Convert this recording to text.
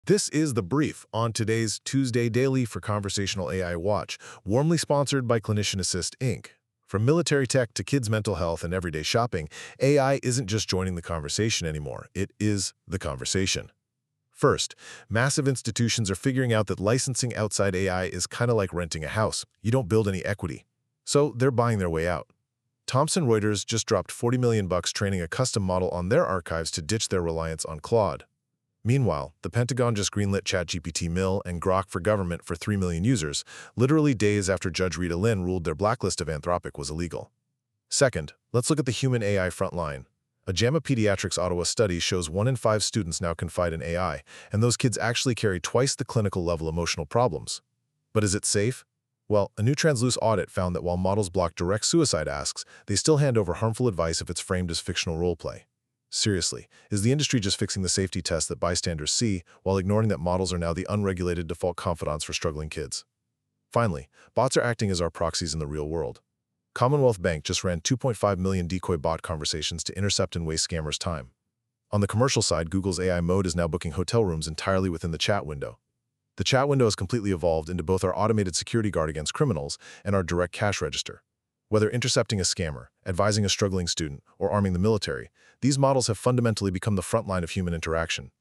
This is The Brief on today's Tuesday Daily for Conversational AI Watch, warmly sponsored by Clinician Assist, Inc. From military tech to kids' mental health and everyday shopping, AI isn't just joining the conversation anymore, it is the conversation. First, massive institutions are figuring out that licensing outside AI is kind of like renting a house. You don't build any equity. So they're buying their way out. Thomson Reuters just dropped $40 million training a custom model on their archives to ditch their reliance on Claude. Meanwhile, the Pentagon just greenlit ChatGPT Mill and Grok for Government for 3 million users, literally days after Judge Rita Lynn ruled their blacklist of Anthropic was illegal. Second, let's look at the human AI front line. A JAMA Pediatrics Ottawa study shows 1 in 5 students now confide in AI, and those kids actually carry twice the clinical level emotional problems. But is it safe? Well, a new Transluce audit found that while models block direct suicide asks, they still hand over harmful advice if it's framed as fictional roleplay. Seriously, is the industry just fixing the safety tests that bystanders see while ignoring that models are now the unregulated default confidants for struggling kids? Finally, bots are acting as our proxies in the real world. Commonwealth Bank just ran 2.5 million decoy bot conversations to intercept and waste scammers' time. On the commercial side, Google's AI Mode is now booking hotel rooms entirely within the chat window. The chat window has completely evolved into both our automated security guard against criminals and our direct cash register. Whether intercepting a scammer, advising a struggling student, or arming the military, these models have fundamentally become the front line of human interaction.